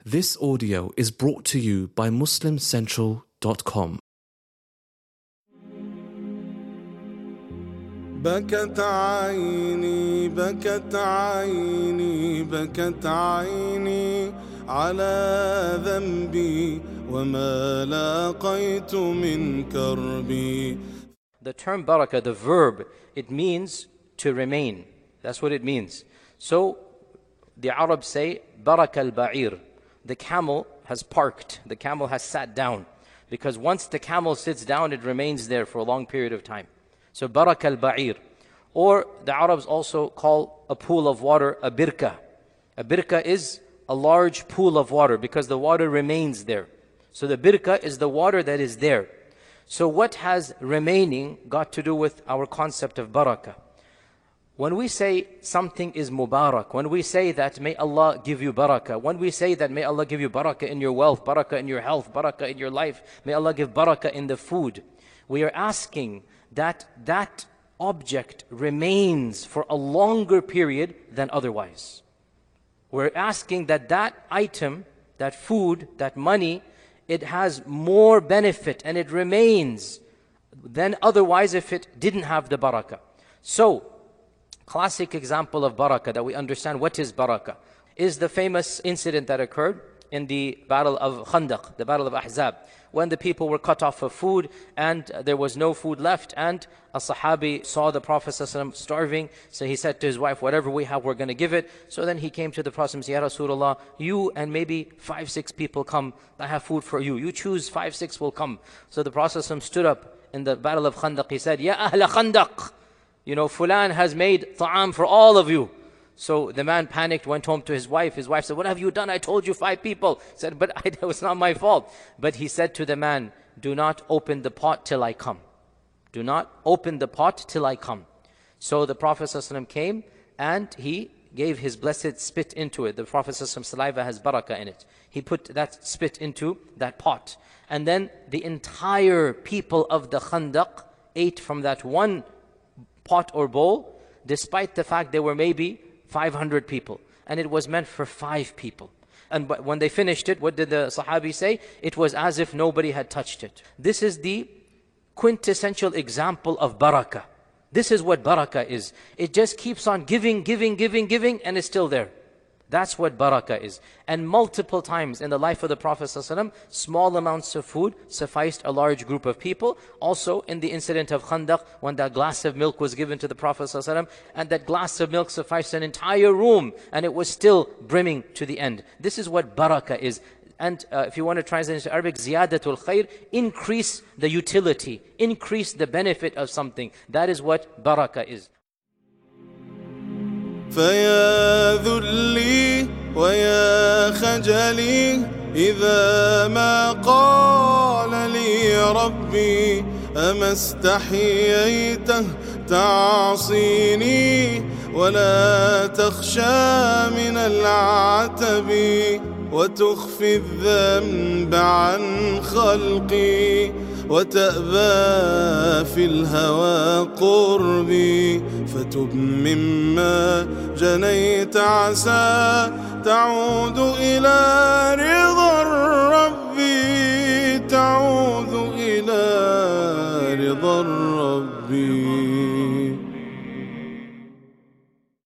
This audio is brought to you by MuslimCentral.com. بكت عيني بكت عيني بكت عيني على ذنبي وما لاقيت من كربي. The term barakah, the verb, it means to remain. That's what it means. So the Arabs say baraka al-ba'ir. The camel has parked. The camel has sat down. Because once the camel sits down, it remains there for a long period of time. So baraka al-ba'ir. Or the Arabs also call a pool of water a birka. A birka is a large pool of water because the water remains there. So the birka is the water that is there. So what has remaining got to do with our concept of barakah? When we say something is mubarak, when we say that may Allah give you barakah, when we say that may Allah give you barakah in your wealth, barakah in your health, barakah in your life, may Allah give barakah in the food, we are asking that that object remains for a longer period than otherwise. We're asking that that item, that food, that money, it has more benefit and it remains than otherwise if it didn't have the barakah. So, classic example of barakah that we understand what is barakah is the famous incident that occurred in the battle of Khandaq, the battle of Ahzab, when the people were cut off of food and there was no food left, and a Sahabi saw the Prophet ﷺ starving, so he said to his wife, whatever we have, we're going to give it. So then he came to the Prophet and said, Ya Rasulullah, you and maybe 5-6 people come, I have food for you. You choose, 5-6 will come. So the Prophet ﷺ stood up in the battle of Khandaq, he said, Ya Ahla Khandaq, you know, Fulan has made ta'am for all of you. So the man panicked, went home to his wife. His wife said, what have you done? I told you 5 people. He said, but it was not my fault. But he said to the man, do not open the pot till I come. Do not open the pot till I come. So the Prophet ﷺ came and he gave his blessed spit into it. The Prophet ﷺ's saliva has barakah in it. He put that spit into that pot. And then the entire people of the Khandaq ate from that one pot or bowl, despite the fact there were maybe 500 people, and it was meant for 5 people. And when they finished it, what did the Sahabi say? It was as if nobody had touched it. This is the quintessential example of barakah. This is what barakah is. It just keeps on giving, and it's still there. That's what barakah is. And multiple times in the life of the Prophet ﷺ, small amounts of food sufficed a large group of people. Also in the incident of Khandaq, when that glass of milk was given to the Prophet ﷺ, and that glass of milk sufficed an entire room, and it was still brimming to the end. This is what barakah is. And if you want to translate into Arabic, ziyadatul khair, increase the utility, increase the benefit of something. That is what barakah is. فيا ذلي ويا خجلي إذا ما قال لي ربي أما استحييته تعصيني ولا تخشى من العتب وتخفي الذنب عن خلقي وتأبى في الهوى قربي فتب مما جنيت عسى تعود إلى رضا الرب تعود إلى رضا الرب